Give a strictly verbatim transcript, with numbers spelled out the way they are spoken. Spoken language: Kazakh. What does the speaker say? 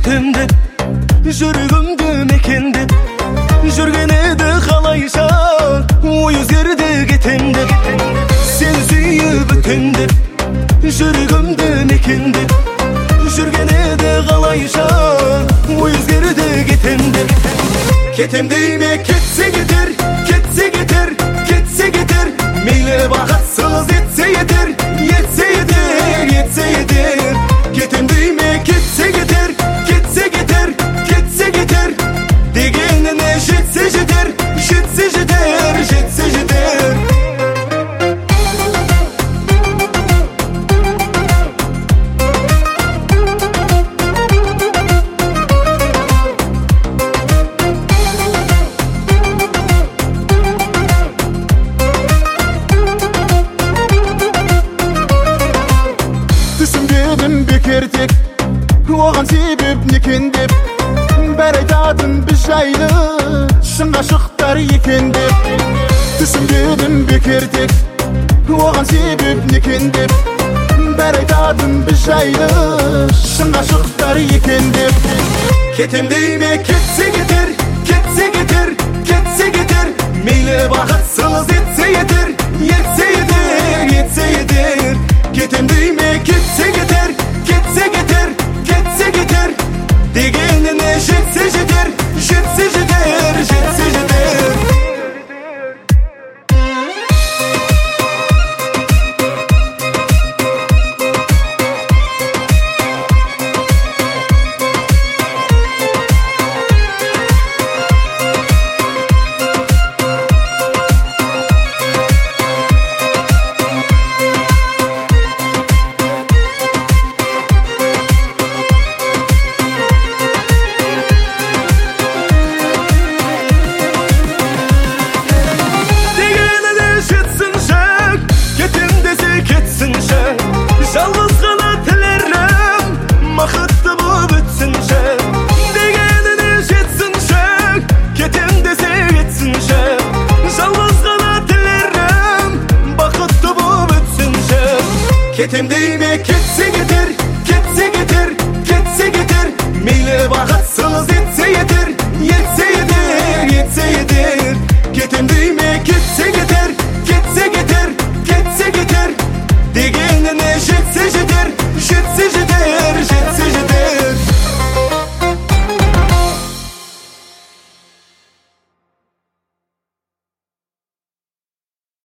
кетімді, жүрегімді мекенді, жүрген еді қалайша ой өзгерді кетімді. Сен сүйіп өтемді, жүрегімді мекенді, жүрген еді қалайша ой өзгерді кетімді. Кетем дейме кетсе кетер, кетсе кетер, кетсе кетер, мейлі бақытсыз етсе етер, етсе етер, етсе етер. Кетем дейме кетсе кетер, кетсе кетер, кетсе кетер, дегеніне жетсе жетер, жетсе жетер, жетсе жетер. Түсінбедім бекер тек оған себеп некен деп, бәрі айтатын біз жайлы шын ғашықтар екен деп. Түсінбедім бекер тек оған себеп некен деп, бәрі айтатын біз жайлы шын ғашықтар екен деп. Кетем дейме